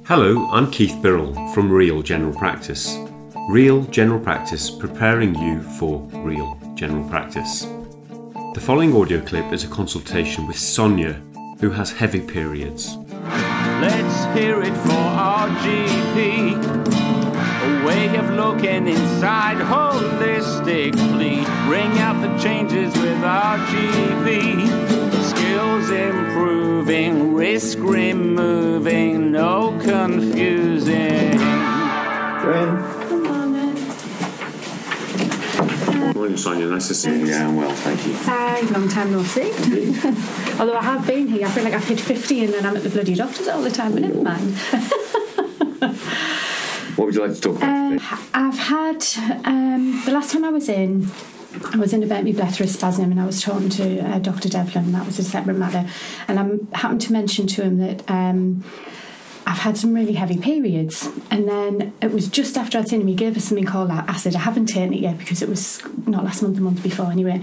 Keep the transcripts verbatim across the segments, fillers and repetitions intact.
Hello, I'm Keith Birrell from Real General Practice. Real General Practice, preparing you for real general practice. The following audio clip is a consultation with Sonia, who has heavy periods. Let's hear it for our G P. A way of looking inside, holistically. Bring out the changes with our G P. Skills improving, risk removing, no confusing. Come on then. Morning, Sonia. Nice to see you. Yeah, I'm well, thank you. Hi, long time no see. Although I have been here, I feel like I've hit fifty and then I'm at the bloody doctors all the time, but never mind. What would you like to talk about Um, today? I've had, um, the last time I was in, I was in about my blepharospasm and I was talking to uh, Doctor Devlin, that was a separate matter, and I happened to mention to him that um, I've had some really heavy periods, and then it was just after I'd seen him, he gave us something called acid. I haven't taken it yet because it was not last month, the month before anyway.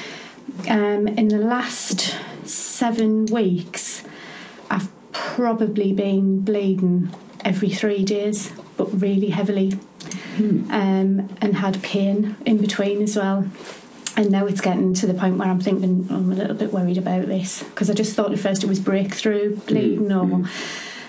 Um, in the last seven weeks, I've probably been bleeding every three days, but really heavily, hmm. um, and had pain in between as well. And now it's getting to the point where I'm thinking, oh, I'm a little bit worried about this, because I just thought at first it was breakthrough bleeding, mm. or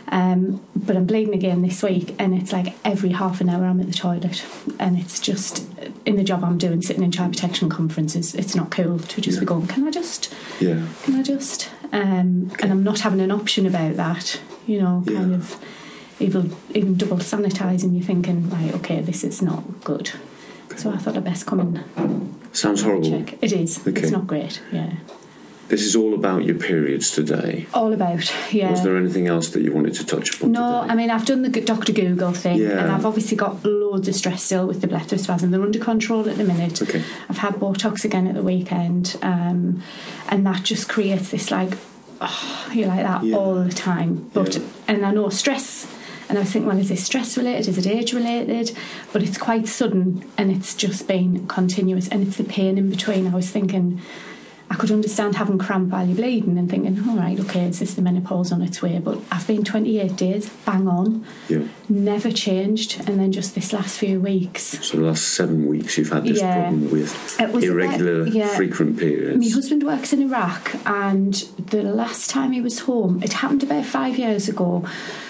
um, but I'm bleeding again this week, and it's like every half an hour I'm at the toilet, and it's just, in the job I'm doing, sitting in child protection conferences, it's not cool to just yeah. be going, can I just, yeah, can I just, um, okay. and I'm not having an option about that, you know, yeah. kind of. Even, even double sanitising, you're thinking, right, okay, this is not good. Okay. So I thought I'd best come and Sounds horrible. Check. It is. Okay. It's not great, yeah. This is all about your periods today. All about, yeah. Was there anything else that you wanted to touch upon No, today? I mean, I've done the Doctor Google thing, yeah. and I've obviously got loads of stress still with the blepharospasm. They're under control at the minute. Okay. I've had Botox again at the weekend, um, and that just creates this, like, oh, you're like that yeah. all the time. But yeah. And I know stress... And I was thinking, well, is this stress related? Is it age related? But it's quite sudden, and it's just been continuous, and it's the pain in between. I was thinking, I could understand having cramp while you're bleeding and thinking, all right, okay, is this the menopause on its way? But I've been twenty-eight days, bang on, yeah. never changed, and then just this last few weeks. So the last seven weeks you've had this yeah. problem with irregular, about, yeah. frequent periods. My husband works in Iraq, and the last time he was home, it happened about five years ago.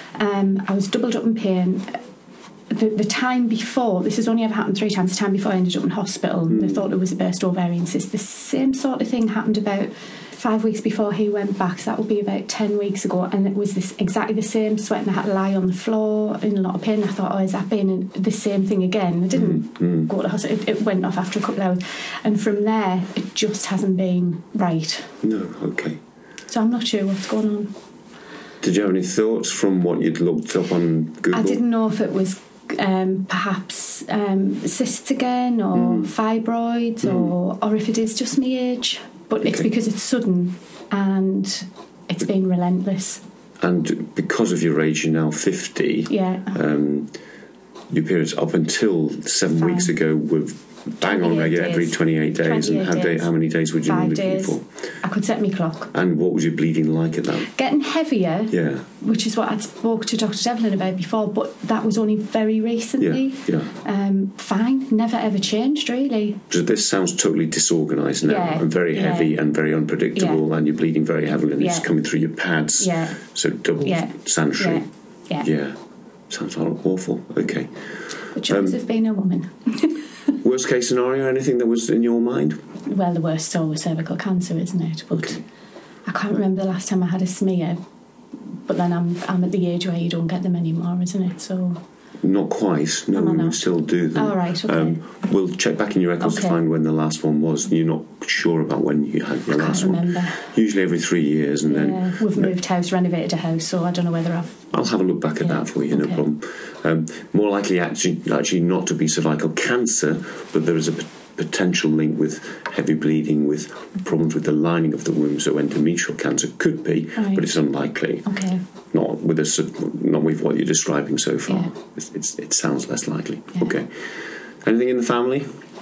Um, I was doubled up in pain. The, the time before, this has only ever happened three times, the time before I ended up in hospital, mm. they thought it was a burst ovarian cyst. The same sort of thing happened about five weeks before he went back, so that would be about ten weeks ago, and it was this exactly the same sweat, and I had to lie on the floor in a lot of pain. I thought, oh, is that been the same thing again? I didn't mm. go to hospital. It, it went off after a couple of hours, and from there, it just hasn't been right. No, okay. So I'm not sure what's going on. Did you have any thoughts from what you'd looked up on Google? I didn't know if it was um, perhaps um, cysts again, or mm. fibroids, mm. or or if it is just my age. But okay. it's because it's sudden and it's been relentless. And because of your age, you're now fifty. Yeah. Um, your periods up until seven Fine. weeks ago were bang on regular every twenty-eight days. And how, days. Day, how many days would you Five normally days. bleed for? I could set my clock. And what was your bleeding like at that? Getting heavier, yeah. which is what I'd spoke to Doctor Devlin about before, but that was only very recently. Yeah, yeah. Um, fine, never ever changed, really. So this sounds totally disorganised now, yeah. and very yeah. heavy and very unpredictable, yeah. and you're bleeding very heavily, and yeah. it's coming through your pads, yeah. so double yeah. sanitary. Yeah. yeah. Yeah. Sounds awful. Okay. The choice um, of being a woman. Worst case scenario, anything that was in your mind? Well, the worst is always cervical cancer, isn't it? But okay. I can't remember the last time I had a smear, but then I'm I'm at the age where you don't get them anymore, isn't it? So not quite. No, we would still do them. Oh, right, okay. Um, we'll check back in your records okay. to find when the last one was. You're not sure about when you had your I last can't one. remember. Usually every three years, and yeah, then we've moved house, renovated a house, so I don't know whether I've. I'll have a look back at yeah, that for you. okay. No problem. Um, more likely, actually, actually not to be cervical cancer, but there is a p- potential link with heavy bleeding, with problems with the lining of the womb. So endometrial cancer could be, right. but it's unlikely. Okay. Not with us, not with what you're describing so far. Yeah. It's, it's, it sounds less likely. Yeah. Okay. Anything in the family?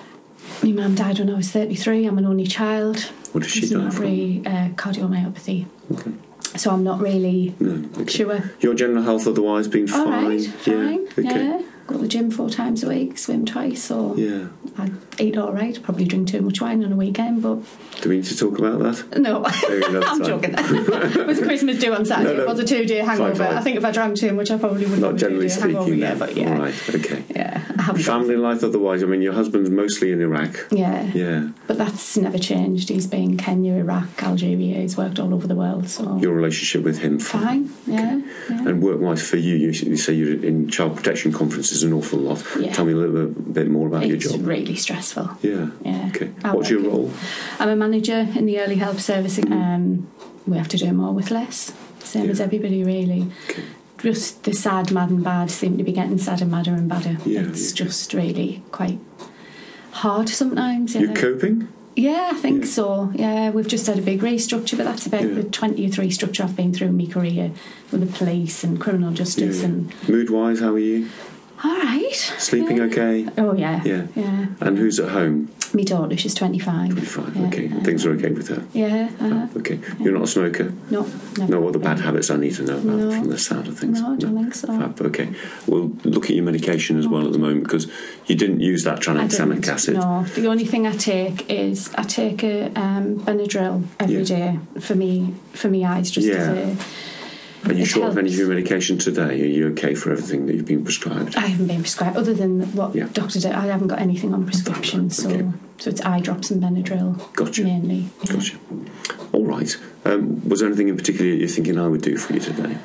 My mum died when I was thirty-three. I'm an only child. What did she die from? Uh, cardiomyopathy. Okay. So I'm not really No, okay. sure. Your general health otherwise been All fine? right, fine. Yeah. Okay. Yeah. Go to the gym four times a week, swim twice, so Yeah. I eat all right. Probably drink too much wine on a weekend, but Do we need to talk about that? no, Maybe another I'm time. joking. It was Christmas do on Saturday. No, no. It was a two-day hangover. Fine, fine. I think if I drank too much, I probably wouldn't Not have a generally two-day hangover. speaking. Yeah, then. but yeah, All right. Okay. yeah. I haven't got- Family life otherwise. I mean, your husband's mostly in Iraq. Yeah. Yeah. But that's never changed. He's been Kenya, Iraq, Algeria. He's worked all over the world. So Your relationship with him. fine. Yeah. yeah. And work-wise for you, you, you say you're in child protection conferences an awful lot. Yeah. Tell me a little bit, bit more about It's your job. really stressful. Yeah. Yeah. Okay. I What's your work in- role? I'm a manager in the early help service. Um, we have to do more with less. Same Yeah. as everybody, really. Okay. Just the sad, mad and bad seem to be getting sadder, madder and badder. Yeah, it's yeah. just really quite hard sometimes. You're Yeah, coping? yeah I think Yeah. so. Yeah, we've just had a big restructure, but that's about Yeah. the twentieth restructure I've been through in my career with the police and criminal justice. Yeah. And Mood-wise, how are you? all right. Sleeping yeah. okay? Oh, yeah. Yeah. Yeah. And who's at home? My daughter, she's twenty-five. twenty-five. Yeah, Okay. yeah. Things are okay with her? Yeah. Uh, Okay. You're not a smoker? no. No. No other bad habits I need to know about No. from the sound of things? No, I don't think so. Fab. Okay. We'll look at your medication as well at the moment because you didn't use that I tranexamic didn't, acid. No, the only thing I take is I take a um, Benadryl every day Yeah. for me for me eyes. Just Yeah. as a, Are you it short of any of helps. your medication today? Are you okay for everything that you've been prescribed? I haven't been prescribed other than what Yeah. doctor did. I haven't got anything on prescription, so Okay. so it's eye drops and Benadryl Gotcha. mainly. Yeah. Gotcha. All right. Um, was there anything in particular that you're thinking I would do for you today?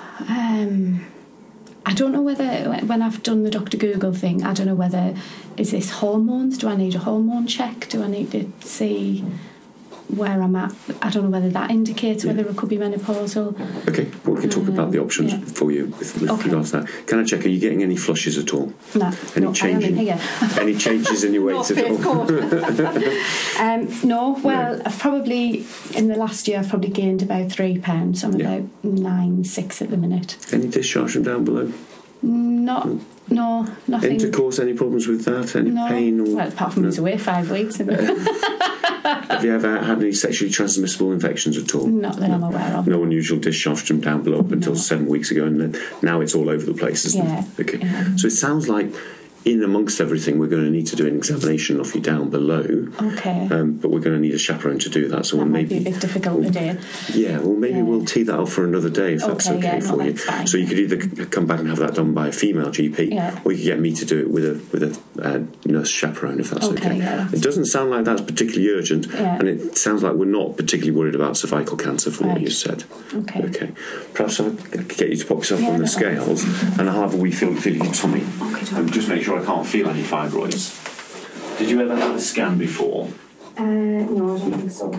Um, I don't know whether when I've done the Doctor Google thing, I don't know whether is this hormones? Do I need a hormone check? Do I need to see where I'm at? I don't know whether that indicates Yeah. whether it could be menopausal. Okay, well, we can talk about the options yeah. for you with, with Okay. regards to that. Can I check, are you getting any flushes at all? No, Any no, I am changing? in here. Any changes in your weight North at Face all? coat. um, no, well, I've probably, in the last year, I've probably gained about three pounds. I'm Yeah. about nine, six at the minute. Any discharge from down below? Not, no, nothing. Intercourse, any problems with that? Any No. pain? Or Well, apart from no? he's away five weeks. Have you ever had any sexually transmissible infections at all? Not that I'm aware of. No unusual discharge from down below up until No. seven weeks ago, and then now it's all over the place, isn't Yeah. it? Okay. Yeah. So it sounds like in amongst everything, we're going to need to do an examination of you down below. Okay. Um, but we're going to need a chaperone to do that. So that we'll might maybe be a bit difficult to do. Yeah, well, maybe Yeah. we'll tee that up for another day if that's Okay, okay yeah, no, for you. that's fine. So you could either c- come back and have that done by a female G P, Yeah. or you could get me to do it with a with a uh, nurse chaperone if that's okay. Okay, yeah, that's It doesn't sound like that's particularly urgent, Yeah. and it sounds like we're not particularly worried about cervical cancer from what Right. you said. Okay. Okay. Perhaps I could get you to pop yourself Yeah, on the no, scales, and I'll have a wee feel feel your tummy, Okay, and just make sure I can't feel any fibroids. Did you ever have a scan before? Uh, no, I don't think so.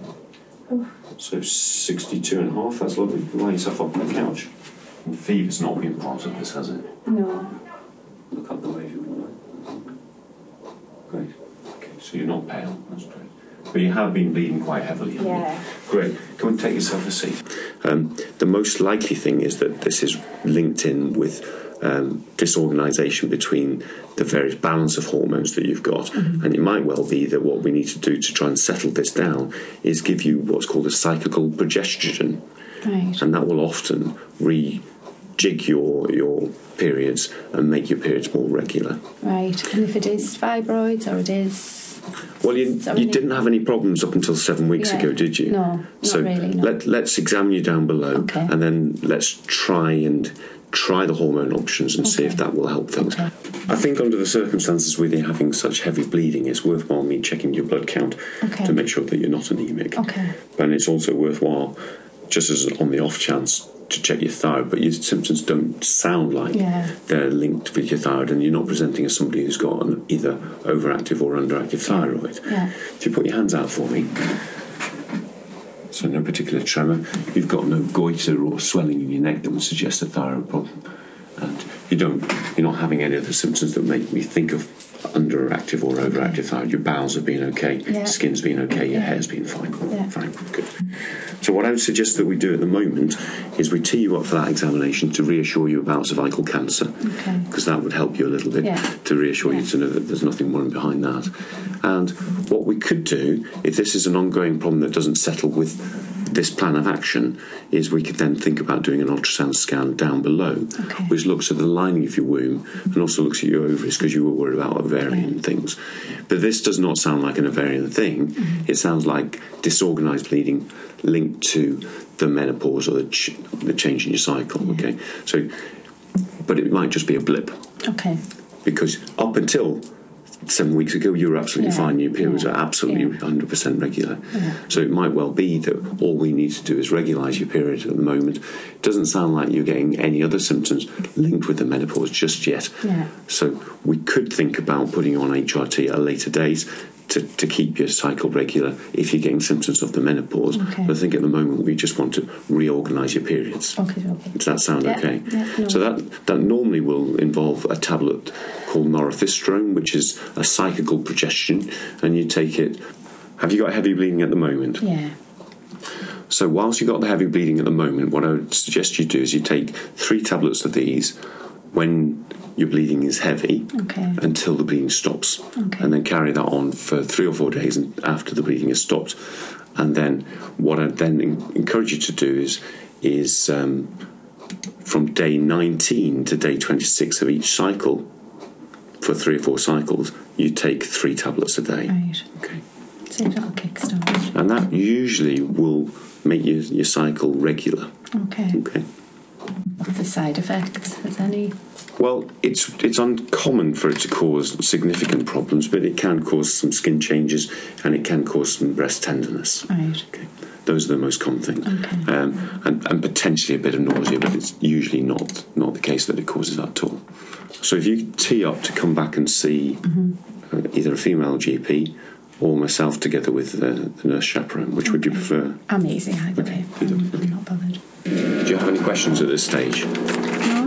So sixty-two and a half, that's lovely. Lie yourself up on the couch. And fever's not been part of this, has it? No. Look up the way if you want. Great. Okay, so you're not pale, that's great. But you have been bleeding quite heavily, haven't Yeah. you? Great. Come and take yourself a seat. Um, the most likely thing is that this is linked in with um, disorganisation between the various balance of hormones that you've got. Mm-hmm. And it might well be that what we need to do to try and settle this down is give you what's called a cyclical progesterone. Right. And that will often rejig your your periods and make your periods more regular. Right. And if it is fibroids or it is... Well, you, So you many- didn't have any problems up until seven weeks Yeah. ago, did you? No, not so really, no. let, let's examine you down below, Okay. and then let's try and try the hormone options and see Okay. if that will help things. Okay. I think under the circumstances with you having such heavy bleeding, it's worthwhile me checking your blood count Okay. to make sure that you're not anemic. Okay. And it's also worthwhile, just as on the off chance, to check your thyroid, but your symptoms don't sound like Yeah. they're linked with your thyroid, and you're not presenting as somebody who's got an either overactive or underactive thyroid. Yeah. If you put your hands out for me, so no particular tremor, you've got no goiter or swelling in your neck that would suggest a thyroid problem, and you don't, you're not having any of the symptoms that make me think of underactive or overactive thyroid. Your bowels have been okay, Yeah. skin's been okay, your Yeah. hair's been fine. Yeah. Fine, good. So what I would suggest that we do at the moment is we tee you up for that examination to reassure you about cervical cancer, Okay. because that would help you a little bit Yeah. to reassure you Yeah. to know that there's nothing worrying behind that. And what we could do, if this is an ongoing problem that doesn't settle with this plan of action is we could then think about doing an ultrasound scan down below, okay. which looks at the lining of your womb and also looks at your ovaries, because you were worried about ovarian yeah. things. But this does not sound like an ovarian thing. Mm-hmm. It sounds like disorganised bleeding linked to the menopause or the, ch- the change in your cycle. Yeah. Okay, so, but it might just be a blip. Okay. Because up until seven weeks ago, you were absolutely yeah. fine. Your periods yeah. are absolutely yeah. one hundred percent regular. Yeah. So it might well be that all we need to do is regularise your period at the moment. It doesn't sound like you're getting any other symptoms linked with the menopause just yet. Yeah. So we could think about putting you on H R T at a later date to, to keep your cycle regular if you're getting symptoms of the menopause. Okay. But I think at the moment we just want to reorganise your periods. Okay, okay. Does that sound yeah. okay? Yeah, no. So that, that normally will involve a tablet called norethisterone, which is a psychical progestin, and you take it. Have you got heavy bleeding at the moment? Yeah. So whilst you've got the heavy bleeding at the moment, what I would suggest you do is you take three tablets of these when your bleeding is heavy okay. until the bleeding stops, okay. and then carry that on for three or four days after the bleeding has stopped. And then what I then encourage you to do is is um, from day nineteen to day twenty-six of each cycle, for three or four cycles, you take three tablets a day. Right. Okay. So that'll kickstart. And that usually will make your, your cycle regular. Okay. Okay. What's the side effects? Is any? Well, it's it's uncommon for it to cause significant problems, but it can cause some skin changes and it can cause some breast tenderness. Right. Okay. Those are the most common things. Okay. Um, and, and potentially a bit of nausea, but it's usually not, not the case that it causes that at all. So if you tee up to come back and see mm-hmm. uh, either a female G P or myself together with the, the nurse chaperone, which okay. would you prefer? I'm easy either way. I'm, I'm not bothered. Do you have any questions at this stage? No.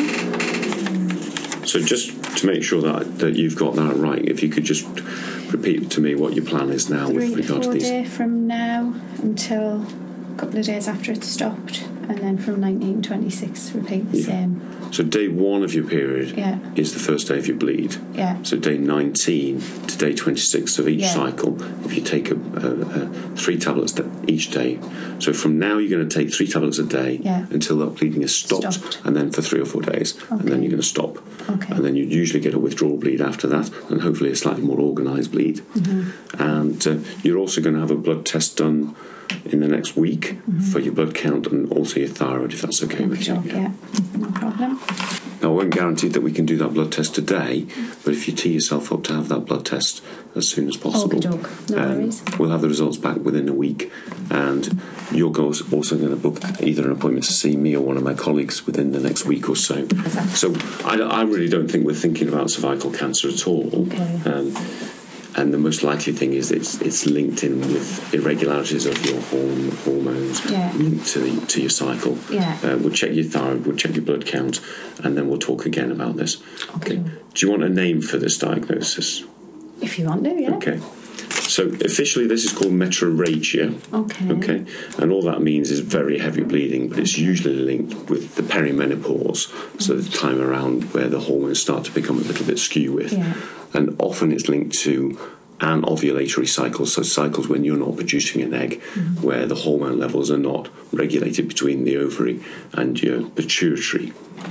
So just to make sure that that you've got that right, if you could just repeat to me what your plan is now Three with regard to these. Day from now until a couple of days after it's stopped, and then from nineteen twenty-six repeat the yeah. same. So day one of your period yeah. is the first day of your bleed. Yeah. So day nineteen to day twenty-six of each yeah. cycle, if you take a, a, a three tablets each day. So from now you're going to take three tablets a day yeah. until that bleeding is stopped, stopped, and then for three or four days, okay. and then you're going to stop. Okay. And then you usually get a withdrawal bleed after that, and hopefully a slightly more organised bleed. Mm-hmm. And uh, you're also going to have a blood test done in the next week mm-hmm. for your blood count and also your thyroid, if that's okay, okay with you. Yeah, no problem. Now, I won't guarantee that we can do that blood test today, but if you tee yourself up to have that blood test as soon as possible, no um, worries. We'll have the results back within a week, and you're also going to book either an appointment to see me or one of my colleagues within the next week or so. Exactly. So I, I really don't think we're thinking about cervical cancer at all. Okay. Um, And the most likely thing is it's it's linked in with irregularities of your horm- hormones yeah. linked to the, to your cycle. Yeah. Uh, we'll check your thyroid, we'll check your blood count, and then we'll talk again about this. Okay. Okay. Do you want a name for this diagnosis? If you want to, yeah. Okay. So officially this is called metrorrhagia. Okay. Okay. And all that means is very heavy bleeding, but it's usually linked with the perimenopause, so the time around where the hormones start to become a little bit skew with. Yeah. And often it's linked to an ovulatory cycle, so cycles when you're not producing an egg, mm-hmm. where the hormone levels are not regulated between the ovary and your pituitary,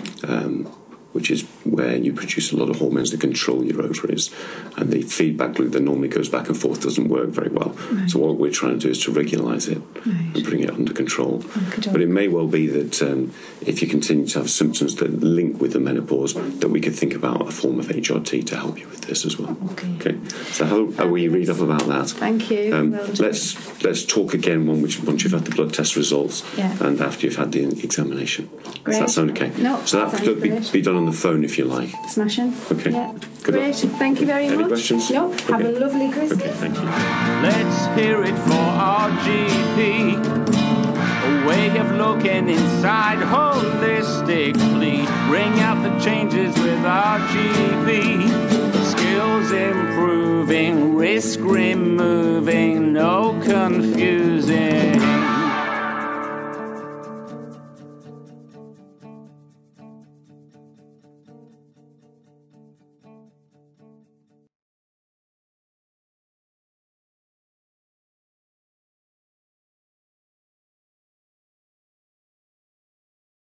um, which is where you produce a lot of hormones that control your ovaries. And the feedback loop that normally goes back and forth doesn't work very well. Right. So what we're trying to do is to regulise it right. and bring it under control. Okay. But it may well be that um, if you continue to have symptoms that link with the menopause, that we could think about a form of H R T to help you with this as well. Okay. Okay. So how, how will you read up about that? Thank you. Um, well let's let's talk again when which, once you've had the blood test results yeah. and after you've had the examination. Great. Does that sound okay? No. So that could be, be done on the phone if you like. Smashing. Okay. Yeah. Good Great. luck. Thank you very Any much. Any questions? No. Okay. Have a lovely Christmas. Okay, thank you. Let's hear it for our G P. A way of looking inside holistically. Bring out the changes with our G P. Skills improving, risk removing, no confusing.